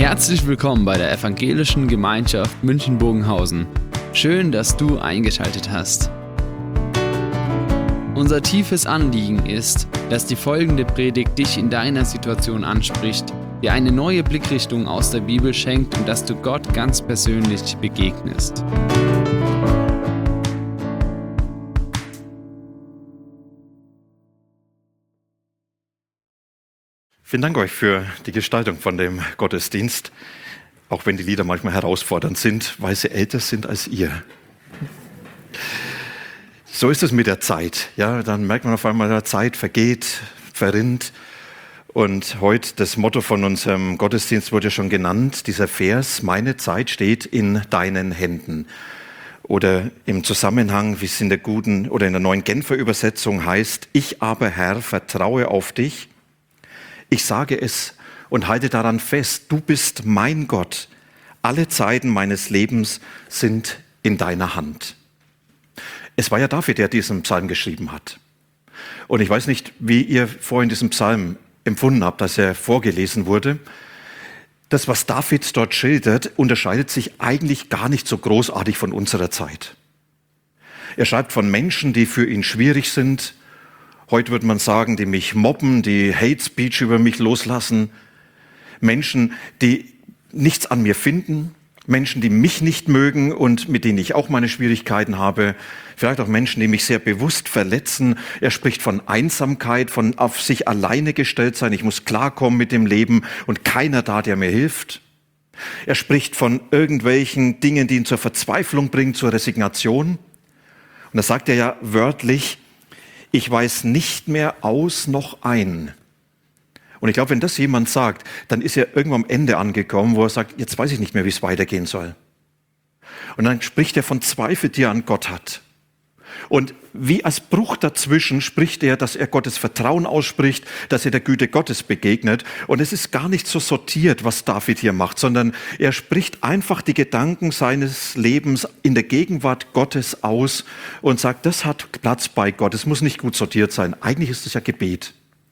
Herzlich willkommen bei der Evangelischen Gemeinschaft München-Bogenhausen. Schön, dass du eingeschaltet hast. Unser tiefes Anliegen ist, dass die folgende Predigt dich in deiner Situation anspricht, dir eine neue Blickrichtung aus der Bibel schenkt und dass du Gott ganz persönlich begegnest. Vielen Dank euch für die Gestaltung von dem Gottesdienst, auch wenn die Lieder manchmal herausfordernd sind, weil sie älter sind als ihr. So ist es mit der Zeit. Ja, dann merkt man auf einmal, die Zeit vergeht, verrinnt. Und heute das Motto von unserem Gottesdienst wurde schon genannt, dieser Vers, meine Zeit steht in deinen Händen. Oder im Zusammenhang, wie es in der guten oder in der neuen Genfer Übersetzung heißt, ich aber Herr, vertraue auf dich. Ich sage es und halte daran fest, du bist mein Gott. Alle Zeiten meines Lebens sind in deiner Hand. Es war ja David, der diesen Psalm geschrieben hat. Und ich weiß nicht, wie ihr vorhin diesen Psalm empfunden habt, als er vorgelesen wurde. Das, was David dort schildert, unterscheidet sich eigentlich gar nicht so großartig von unserer Zeit. Er schreibt von Menschen, die für ihn schwierig sind. Heute würde man sagen, die mich mobben, die Hate Speech über mich loslassen. Menschen, die nichts an mir finden. Menschen, die mich nicht mögen und mit denen ich auch meine Schwierigkeiten habe. Vielleicht auch Menschen, die mich sehr bewusst verletzen. Er spricht von Einsamkeit, von auf sich alleine gestellt sein. Ich muss klarkommen mit dem Leben und keiner da, der mir hilft. Er spricht von irgendwelchen Dingen, die ihn zur Verzweiflung bringen, zur Resignation. Und da sagt er ja wörtlich, ich weiß nicht mehr aus noch ein. Und ich glaube, wenn das jemand sagt, dann ist er irgendwo am Ende angekommen, wo er sagt, jetzt weiß ich nicht mehr, wie es weitergehen soll. Und dann spricht er von Zweifel, die er an Gott hat. Und wie als Bruch dazwischen spricht er, dass er Gottes Vertrauen ausspricht, dass er der Güte Gottes begegnet. Und es ist gar nicht so sortiert, was David hier macht, sondern er spricht einfach die Gedanken seines Lebens in der Gegenwart Gottes aus und sagt, das hat Platz bei Gott. Es muss nicht gut sortiert sein. Eigentlich ist es ja Gebet.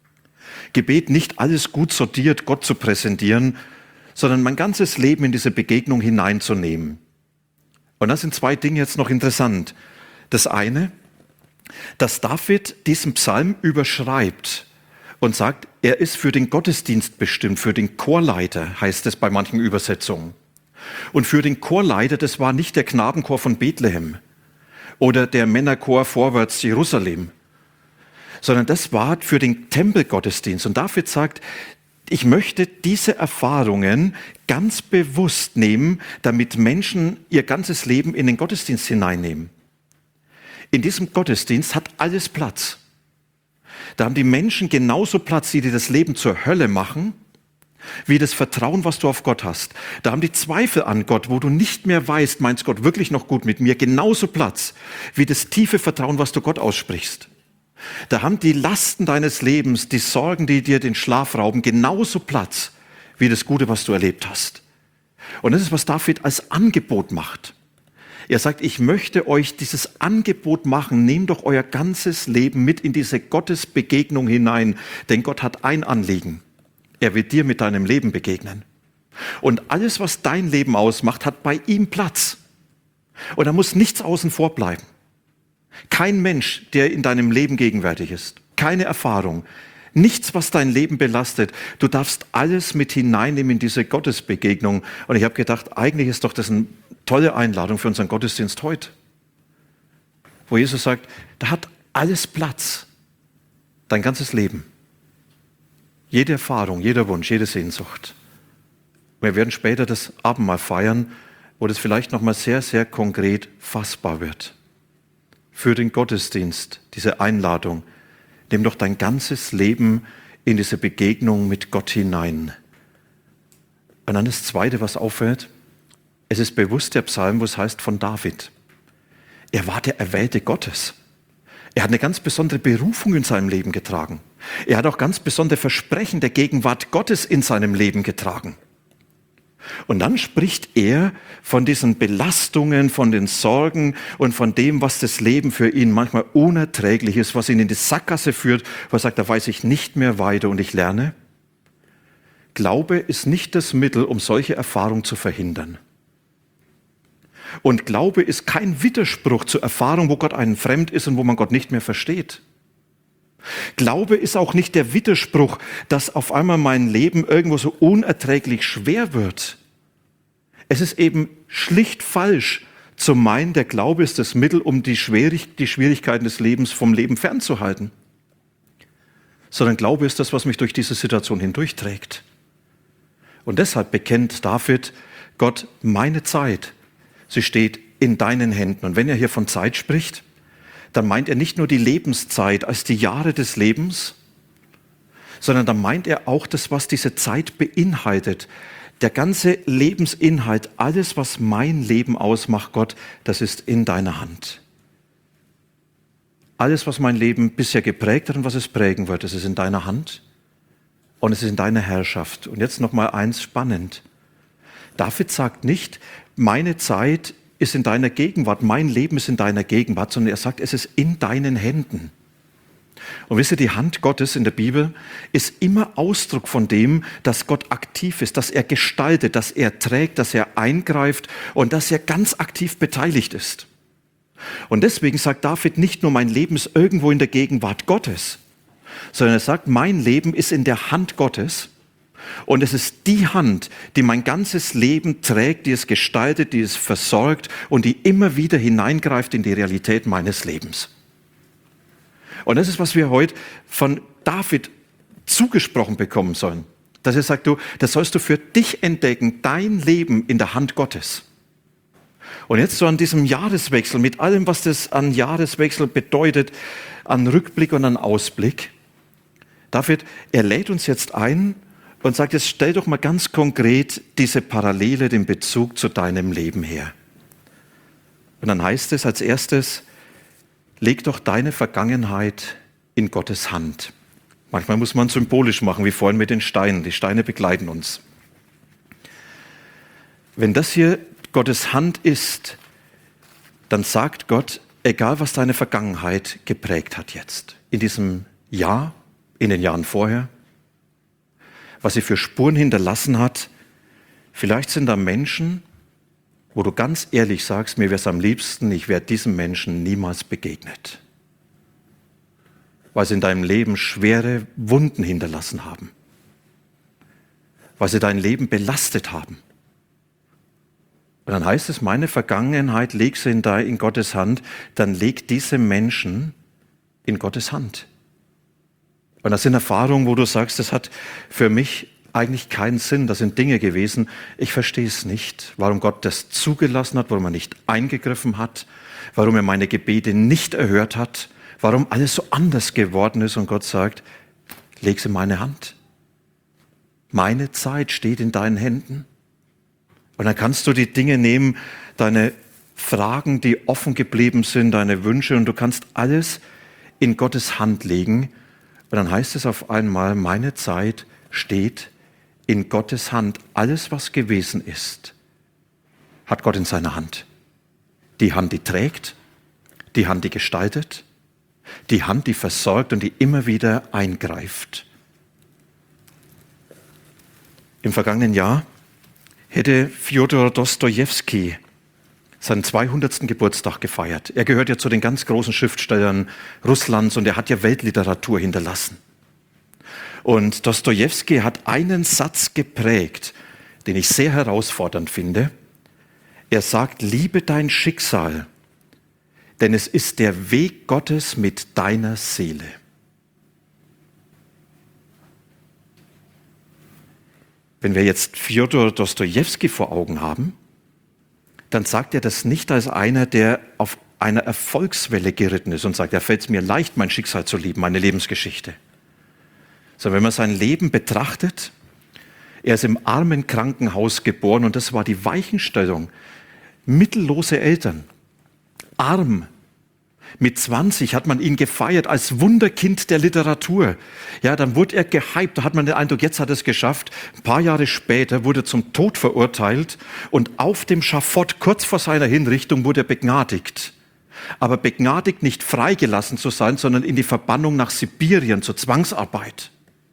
Gebet, nicht alles gut sortiert Gott zu präsentieren, sondern mein ganzes Leben in diese Begegnung hineinzunehmen. Und da sind zwei Dinge jetzt noch interessant. Das eine, dass David diesen Psalm überschreibt und sagt, er ist für den Gottesdienst bestimmt, für den Chorleiter, heißt es bei manchen Übersetzungen. Und für den Chorleiter, das war nicht der Knabenchor von Bethlehem oder der Männerchor vorwärts Jerusalem, sondern das war für den Tempelgottesdienst. Und David sagt, ich möchte diese Erfahrungen ganz bewusst nehmen, damit Menschen ihr ganzes Leben in den Gottesdienst hineinnehmen. In diesem Gottesdienst hat alles Platz. Da haben die Menschen genauso Platz, die dir das Leben zur Hölle machen, wie das Vertrauen, was du auf Gott hast. Da haben die Zweifel an Gott, wo du nicht mehr weißt, meinst Gott wirklich noch gut mit mir, genauso Platz, wie das tiefe Vertrauen, was du Gott aussprichst. Da haben die Lasten deines Lebens, die Sorgen, die dir den Schlaf rauben, genauso Platz, wie das Gute, was du erlebt hast. Und das ist, was David als Angebot macht. Er sagt, ich möchte euch dieses Angebot machen, nehmt doch euer ganzes Leben mit in diese Gottesbegegnung hinein, denn Gott hat ein Anliegen. Er will dir mit deinem Leben begegnen. Und alles, was dein Leben ausmacht, hat bei ihm Platz. Und da muss nichts außen vor bleiben. Kein Mensch, der in deinem Leben gegenwärtig ist. Keine Erfahrung. Nichts, was dein Leben belastet. Du darfst alles mit hineinnehmen in diese Gottesbegegnung. Und ich habe gedacht, eigentlich ist doch das eine tolle Einladung für unseren Gottesdienst heute. Wo Jesus sagt, da hat alles Platz. Dein ganzes Leben. Jede Erfahrung, jeder Wunsch, jede Sehnsucht. Wir werden später das Abendmahl feiern, wo das vielleicht nochmal sehr, sehr konkret fassbar wird. Für den Gottesdienst, diese Einladung, nimm doch dein ganzes Leben in diese Begegnung mit Gott hinein. Und dann das Zweite, was auffällt, es ist bewusst der Psalm, wo es heißt von David. Er war der Erwählte Gottes. Er hat eine ganz besondere Berufung in seinem Leben getragen. Er hat auch ganz besondere Versprechen der Gegenwart Gottes in seinem Leben getragen. Und dann spricht er von diesen Belastungen, von den Sorgen und von dem, was das Leben für ihn manchmal unerträglich ist, was ihn in die Sackgasse führt, wo er sagt, da weiß ich nicht mehr weiter und ich lerne, Glaube ist nicht das Mittel, um solche Erfahrungen zu verhindern. Und Glaube ist kein Widerspruch zur Erfahrung, wo Gott einem fremd ist und wo man Gott nicht mehr versteht. Glaube ist auch nicht der Widerspruch, dass auf einmal mein Leben irgendwo so unerträglich schwer wird. Es ist eben schlicht falsch zu meinen, der Glaube ist das Mittel, um die Schwierigkeiten des Lebens vom Leben fernzuhalten. Sondern Glaube ist das, was mich durch diese Situation hindurchträgt. Und deshalb bekennt David, Gott, meine Zeit, sie steht in deinen Händen. Und wenn er hier von Zeit spricht, dann meint er nicht nur die Lebenszeit als die Jahre des Lebens, sondern dann meint er auch das, was diese Zeit beinhaltet. Der ganze Lebensinhalt, alles, was mein Leben ausmacht, Gott, das ist in deiner Hand. Alles, was mein Leben bisher geprägt hat und was es prägen wird, das ist in deiner Hand und es ist in deiner Herrschaft. Und jetzt nochmal eins spannend. David sagt nicht, meine Zeit ist in deiner Gegenwart, mein Leben ist in deiner Gegenwart, sondern er sagt, es ist in deinen Händen. Und wisst ihr, die Hand Gottes in der Bibel ist immer Ausdruck von dem, dass Gott aktiv ist, dass er gestaltet, dass er trägt, dass er eingreift und dass er ganz aktiv beteiligt ist. Und deswegen sagt David nicht nur, mein Leben ist irgendwo in der Gegenwart Gottes, sondern er sagt, mein Leben ist in der Hand Gottes und es ist die Hand, die mein ganzes Leben trägt, die es gestaltet, die es versorgt und die immer wieder hineingreift in die Realität meines Lebens. Und das ist, was wir heute von David zugesprochen bekommen sollen. Dass er sagt, das sollst du für dich entdecken, dein Leben in der Hand Gottes. Und jetzt so an diesem Jahreswechsel, mit allem, was das an Jahreswechsel bedeutet, an Rückblick und an Ausblick. David, er lädt uns jetzt ein und sagt, jetzt stell doch mal ganz konkret diese Parallele, den Bezug zu deinem Leben her. Und dann heißt es als erstes, leg doch deine Vergangenheit in Gottes Hand. Manchmal muss man symbolisch machen, wie vorhin mit den Steinen. Die Steine begleiten uns. Wenn das hier Gottes Hand ist, dann sagt Gott, egal was deine Vergangenheit geprägt hat jetzt, in diesem Jahr, in den Jahren vorher, was sie für Spuren hinterlassen hat, vielleicht sind da Menschen, wo du ganz ehrlich sagst, mir wäre es am liebsten, ich wäre diesem Menschen niemals begegnet. Weil sie in deinem Leben schwere Wunden hinterlassen haben. Weil sie dein Leben belastet haben. Und dann heißt es, meine Vergangenheit leg sie in Gottes Hand, dann leg diese Menschen in Gottes Hand. Und das sind Erfahrungen, wo du sagst, das hat für mich eigentlich keinen Sinn. Das sind Dinge gewesen, ich verstehe es nicht, warum Gott das zugelassen hat, warum er nicht eingegriffen hat, warum er meine Gebete nicht erhört hat, warum alles so anders geworden ist und Gott sagt, leg sie in meine Hand. Meine Zeit steht in deinen Händen. Und dann kannst du die Dinge nehmen, deine Fragen, die offen geblieben sind, deine Wünsche und du kannst alles in Gottes Hand legen. Und dann heißt es auf einmal, meine Zeit steht in Gottes Hand. Alles, was gewesen ist, hat Gott in seiner Hand. Die Hand, die trägt, die Hand, die gestaltet, die Hand, die versorgt und die immer wieder eingreift. Im vergangenen Jahr hätte Fjodor Dostojewski seinen 200. Geburtstag gefeiert. Er gehört ja zu den ganz großen Schriftstellern Russlands und er hat ja Weltliteratur hinterlassen. Und Dostojewski hat einen Satz geprägt, den ich sehr herausfordernd finde. Er sagt, liebe dein Schicksal, denn es ist der Weg Gottes mit deiner Seele. Wenn wir jetzt Fjodor Dostojewski vor Augen haben, dann sagt er das nicht als einer, der auf einer Erfolgswelle geritten ist und sagt, ja, fällt es mir leicht, mein Schicksal zu lieben, meine Lebensgeschichte. Sondern wenn man sein Leben betrachtet, er ist im armen Krankenhaus geboren und das war die Weichenstellung. Mittellose Eltern, arm. Mit 20 hat man ihn gefeiert als Wunderkind der Literatur. Ja, dann wurde er gehypt, da hat man den Eindruck, jetzt hat er es geschafft. Ein paar Jahre später wurde er zum Tod verurteilt und auf dem Schafott, kurz vor seiner Hinrichtung, wurde er begnadigt. Aber begnadigt nicht freigelassen zu sein, sondern in die Verbannung nach Sibirien zur Zwangsarbeit.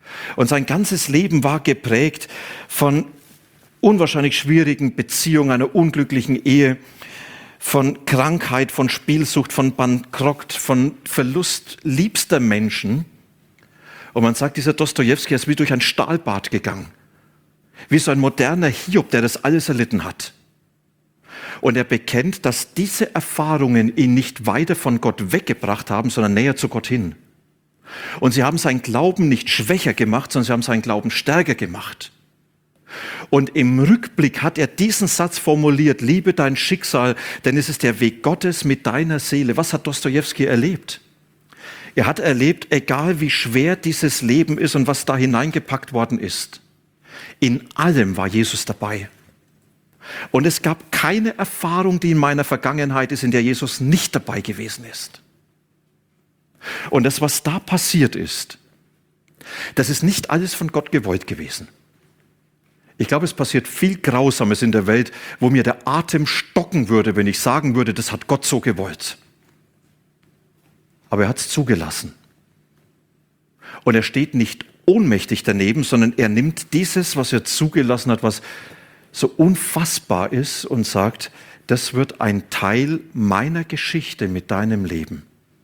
Und sein ganzes Leben war geprägt von unwahrscheinlich schwierigen Beziehungen, einer unglücklichen Ehe, von Krankheit, von Spielsucht, von Bankrott, von Verlust liebster Menschen. Und man sagt, dieser Dostojewski ist wie durch ein Stahlbad gegangen. Wie so ein moderner Hiob, der das alles erlitten hat. Und er bekennt, dass diese Erfahrungen ihn nicht weiter von Gott weggebracht haben, sondern näher zu Gott hin. Und sie haben seinen Glauben nicht schwächer gemacht, sondern sie haben seinen Glauben stärker gemacht. Und im Rückblick hat er diesen Satz formuliert: Liebe dein Schicksal, denn es ist der Weg Gottes mit deiner Seele. Was hat Dostojewski erlebt? Er hat erlebt, egal wie schwer dieses Leben ist und was da hineingepackt worden ist, in allem war Jesus dabei. Und es gab keine Erfahrung, die in meiner Vergangenheit ist, in der Jesus nicht dabei gewesen ist. Und das, was da passiert ist, das ist nicht alles von Gott gewollt gewesen. Ich glaube, es passiert viel Grausames in der Welt, wo mir der Atem stocken würde, wenn ich sagen würde, das hat Gott so gewollt. Aber er hat es zugelassen. Und er steht nicht ohnmächtig daneben, sondern er nimmt dieses, was er zugelassen hat, was so unfassbar ist, und sagt, das wird ein Teil meiner Geschichte mit deinem Leben.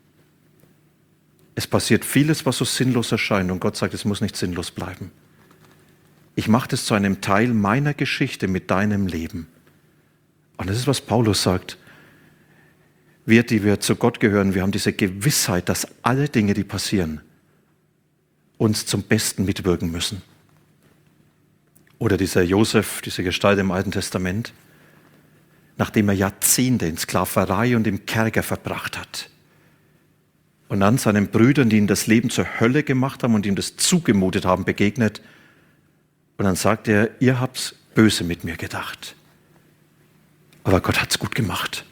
Es passiert vieles, was so sinnlos erscheint, und Gott sagt, es muss nicht sinnlos bleiben. Ich mache das zu einem Teil meiner Geschichte mit deinem Leben. Und das ist, was Paulus sagt. Wir, die wir zu Gott gehören, wir haben diese Gewissheit, dass alle Dinge, die passieren, uns zum Besten mitwirken müssen. Oder dieser Josef, diese Gestalt im Alten Testament, nachdem er Jahrzehnte in Sklaverei und im Kerker verbracht hat und dann seinen Brüdern, die ihm das Leben zur Hölle gemacht haben und ihm das zugemutet haben, begegnet. Und dann sagt er, ihr habt's böse mit mir gedacht. Aber Gott hat's gut gemacht.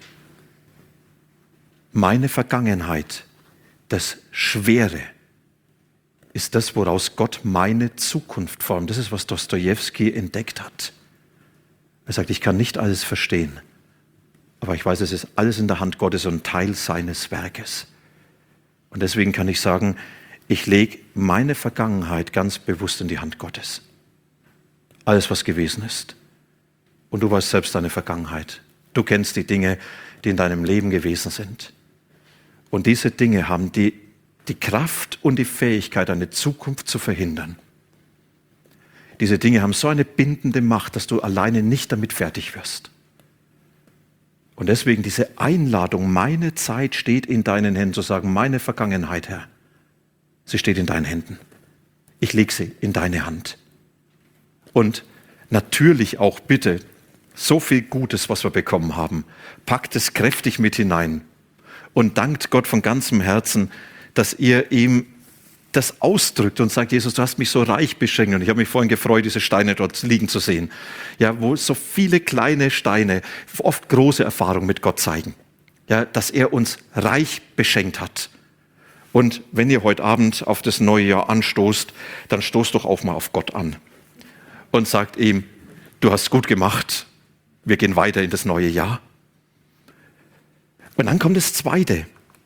Meine Vergangenheit, das Schwere, ist das, woraus Gott meine Zukunft formt. Das ist, was Dostojewski entdeckt hat. Er sagt, ich kann nicht alles verstehen, aber ich weiß, es ist alles in der Hand Gottes und Teil seines Werkes. Und deswegen kann ich sagen, ich lege meine Vergangenheit ganz bewusst in die Hand Gottes. Alles, was gewesen ist. Und du weißt selbst deine Vergangenheit. Du kennst die Dinge, die in deinem Leben gewesen sind. Und diese Dinge haben die Kraft und die Fähigkeit, eine Zukunft zu verhindern. Diese Dinge haben so eine bindende Macht, dass du alleine nicht damit fertig wirst. Und deswegen diese Einladung, meine Zeit steht in deinen Händen, zu sagen, meine Vergangenheit, Herr, sie steht in deinen Händen. Ich lege sie in deine Hand. Und natürlich auch bitte, so viel Gutes, was wir bekommen haben, packt es kräftig mit hinein und dankt Gott von ganzem Herzen, dass ihr ihm das ausdrückt und sagt, Jesus, du hast mich so reich beschenkt. Und ich habe mich vorhin gefreut, diese Steine dort liegen zu sehen. Ja, wo so viele kleine Steine oft große Erfahrungen mit Gott zeigen. Ja, dass er uns reich beschenkt hat. Und wenn ihr heute Abend auf das neue Jahr anstoßt, dann stoßt doch auch mal auf Gott an. Und sagt ihm, du hast gut gemacht, wir gehen weiter in das neue Jahr. Und dann kommt das Zweite.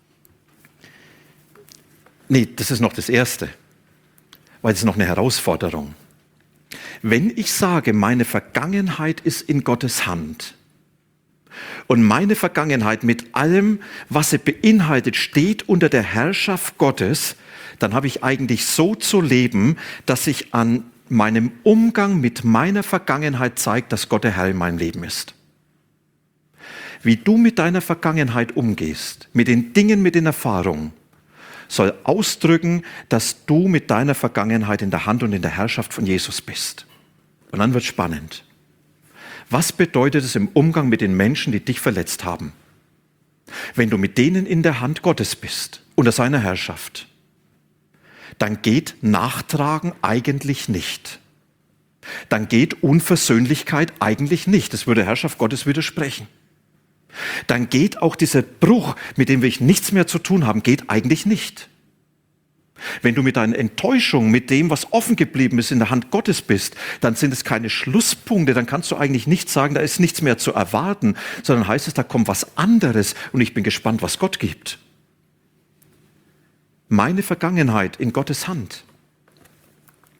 Nee, das ist noch das Erste, weil es ist noch eine Herausforderung. Wenn ich sage, meine Vergangenheit ist in Gottes Hand und meine Vergangenheit mit allem, was sie beinhaltet, steht unter der Herrschaft Gottes, dann habe ich eigentlich so zu leben, dass ich an meinem Umgang mit meiner Vergangenheit zeigt, dass Gott der Herr in meinem Leben ist. Wie du mit deiner Vergangenheit umgehst, mit den Dingen, mit den Erfahrungen, soll ausdrücken, dass du mit deiner Vergangenheit in der Hand und in der Herrschaft von Jesus bist. Und dann wird es spannend. Was bedeutet es im Umgang mit den Menschen, die dich verletzt haben? Wenn du mit denen in der Hand Gottes bist, unter seiner Herrschaft, dann geht Nachtragen eigentlich nicht. Dann geht Unversöhnlichkeit eigentlich nicht. Das würde Herrschaft Gottes widersprechen. Dann geht auch dieser Bruch, mit dem wir nichts mehr zu tun haben, geht eigentlich nicht. Wenn du mit deiner Enttäuschung, mit dem, was offen geblieben ist, in der Hand Gottes bist, dann sind es keine Schlusspunkte, dann kannst du eigentlich nicht sagen, da ist nichts mehr zu erwarten, sondern heißt es, da kommt was anderes und ich bin gespannt, was Gott gibt. Meine Vergangenheit in Gottes Hand.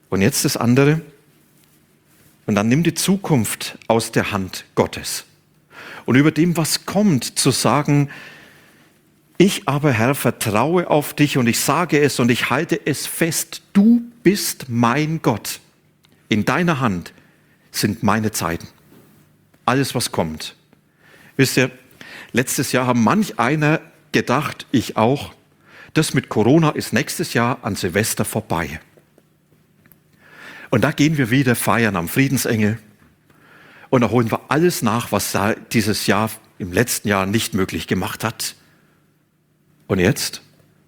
Und jetzt das andere. Und dann nimm die Zukunft aus der Hand Gottes. Und über dem, was kommt, zu sagen, ich aber, Herr, vertraue auf dich und ich sage es und ich halte es fest. Du bist mein Gott. In deiner Hand sind meine Zeiten. Alles, was kommt. Wisst ihr, letztes Jahr haben manch einer gedacht, ich auch, das mit Corona ist nächstes Jahr an Silvester vorbei. Und da gehen wir wieder feiern am Friedensengel und da holen wir alles nach, was da dieses Jahr im letzten Jahr nicht möglich gemacht hat. Und jetzt?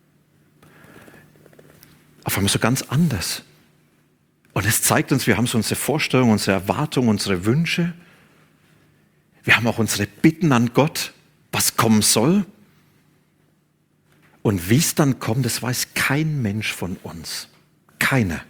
Auf einmal so ganz anders. Und es zeigt uns, wir haben so unsere Vorstellungen, unsere Erwartungen, unsere Wünsche. Wir haben auch unsere Bitten an Gott, was kommen soll. Und wie es dann kommt, das weiß kein Mensch von uns. Keiner.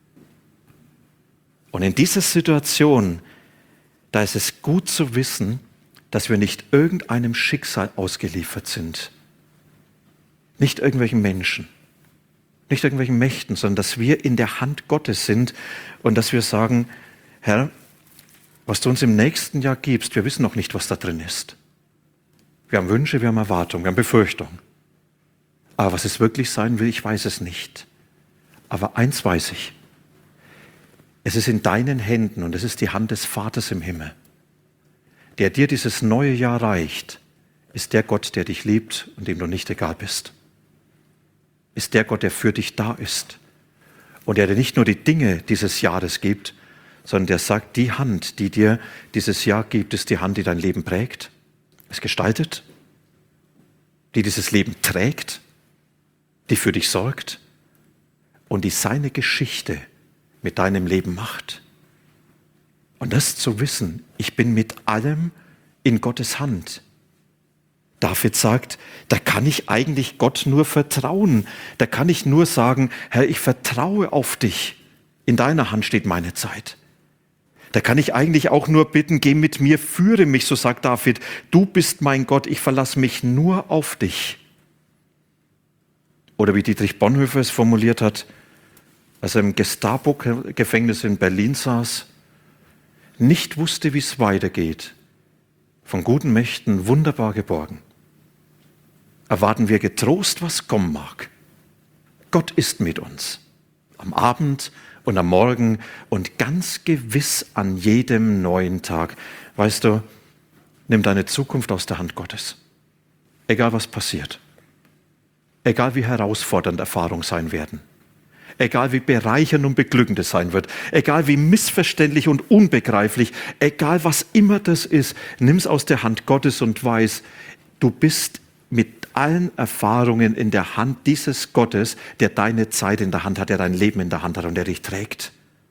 Und in dieser Situation, da ist es gut zu wissen, dass wir nicht irgendeinem Schicksal ausgeliefert sind. Nicht irgendwelchen Menschen, nicht irgendwelchen Mächten, sondern dass wir in der Hand Gottes sind und dass wir sagen, Herr, was du uns im nächsten Jahr gibst, wir wissen noch nicht, was da drin ist. Wir haben Wünsche, wir haben Erwartungen, wir haben Befürchtungen. Aber was es wirklich sein will, ich weiß es nicht. Aber eins weiß ich. Es ist in deinen Händen und es ist die Hand des Vaters im Himmel. Der dir dieses neue Jahr reicht, ist der Gott, der dich liebt und dem du nicht egal bist. Ist der Gott, der für dich da ist. Und der dir nicht nur die Dinge dieses Jahres gibt, sondern der sagt, die Hand, die dir dieses Jahr gibt, ist die Hand, die dein Leben prägt, es gestaltet, die dieses Leben trägt, die für dich sorgt und die seine Geschichte mit deinem Leben macht. Und das zu wissen, ich bin mit allem in Gottes Hand. David sagt, da kann ich eigentlich Gott nur vertrauen. Da kann ich nur sagen, Herr, ich vertraue auf dich. In deiner Hand steht meine Zeit. Da kann ich eigentlich auch nur bitten, geh mit mir, führe mich, so sagt David. Du bist mein Gott, ich verlasse mich nur auf dich. Oder wie Dietrich Bonhoeffer es formuliert hat, als er im Gestapo-Gefängnis in Berlin saß, nicht wusste, wie es weitergeht, von guten Mächten wunderbar geborgen. Erwarten wir getrost, was kommen mag. Gott ist mit uns, am Abend und am Morgen und ganz gewiss an jedem neuen Tag. Weißt du, nimm deine Zukunft aus der Hand Gottes. Egal was passiert. Egal wie herausfordernd Erfahrungen sein werden. Egal wie bereichernd und beglückend es sein wird, egal wie missverständlich und unbegreiflich, egal was immer das ist, nimm es aus der Hand Gottes und weiß, du bist mit allen Erfahrungen in der Hand dieses Gottes, der deine Zeit in der Hand hat, der dein Leben in der Hand hat und der dich trägt.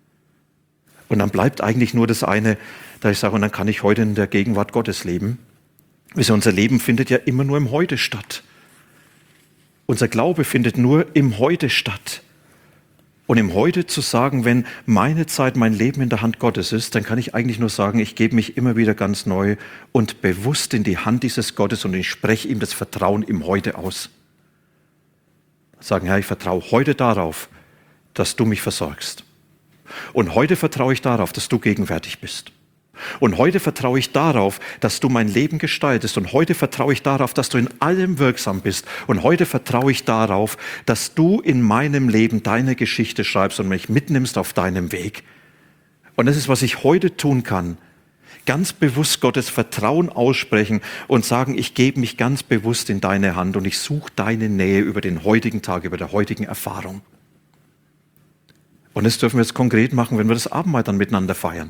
Und dann bleibt eigentlich nur das eine, da ich sage, und dann kann ich heute in der Gegenwart Gottes leben. Unser Leben findet ja immer nur im Heute statt. Unser Glaube findet nur im Heute statt. Und im Heute zu sagen, wenn meine Zeit, mein Leben in der Hand Gottes ist, dann kann ich eigentlich nur sagen, ich gebe mich immer wieder ganz neu und bewusst in die Hand dieses Gottes und ich spreche ihm das Vertrauen im Heute aus. Sagen, Herr, ich vertraue heute darauf, dass du mich versorgst. Und heute vertraue ich darauf, dass du gegenwärtig bist. Und heute vertraue ich darauf, dass du mein Leben gestaltest. Und heute vertraue ich darauf, dass du in allem wirksam bist. Und heute vertraue ich darauf, dass du in meinem Leben deine Geschichte schreibst und mich mitnimmst auf deinem Weg. Und das ist, was ich heute tun kann. Ganz bewusst Gottes Vertrauen aussprechen und sagen, ich gebe mich ganz bewusst in deine Hand und ich suche deine Nähe über den heutigen Tag, über der heutigen Erfahrung. Und das dürfen wir jetzt konkret machen, wenn wir das Abendmahl dann miteinander feiern.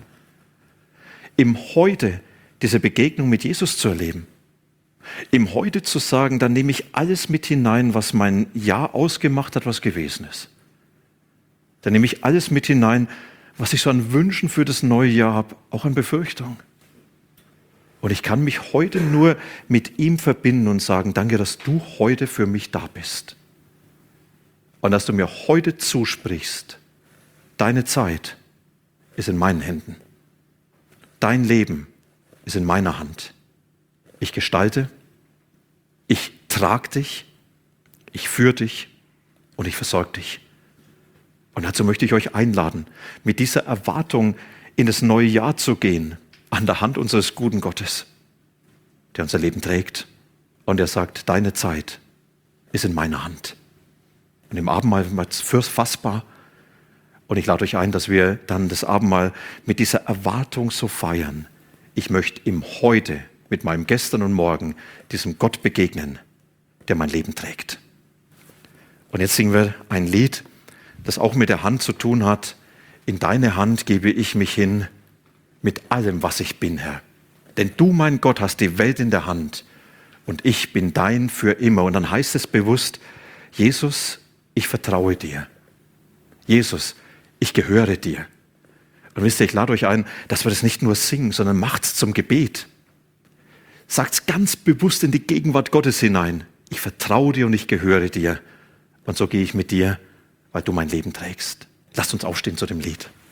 Im Heute diese Begegnung mit Jesus zu erleben. Im Heute zu sagen, dann nehme ich alles mit hinein, was mein Jahr ausgemacht hat, was gewesen ist. Dann nehme ich alles mit hinein, was ich so an Wünschen für das neue Jahr habe, auch an Befürchtungen. Und ich kann mich heute nur mit ihm verbinden und sagen, danke, dass du heute für mich da bist. Und dass du mir heute zusprichst, deine Zeit ist in meinen Händen. Dein Leben ist in meiner Hand. Ich gestalte, ich trage dich, ich führe dich und ich versorge dich. Und dazu möchte ich euch einladen, mit dieser Erwartung in das neue Jahr zu gehen, an der Hand unseres guten Gottes, der unser Leben trägt. Und er sagt, deine Zeit ist in meiner Hand. Und im Abendmahl wird es fürst fassbar. Und ich lade euch ein, dass wir dann das Abendmahl mit dieser Erwartung so feiern. Ich möchte ihm heute mit meinem Gestern und Morgen diesem Gott begegnen, der mein Leben trägt. Und jetzt singen wir ein Lied, das auch mit der Hand zu tun hat. In deine Hand gebe ich mich hin mit allem, was ich bin, Herr. Denn du, mein Gott, hast die Welt in der Hand und ich bin dein für immer. Und dann heißt es bewusst, Jesus, ich vertraue dir. Jesus, ich gehöre dir. Und wisst ihr, ich lade euch ein, dass wir das nicht nur singen, sondern macht's zum Gebet. Sagt's ganz bewusst in die Gegenwart Gottes hinein. Ich vertraue dir und ich gehöre dir. Und so gehe ich mit dir, weil du mein Leben trägst. Lasst uns aufstehen zu dem Lied.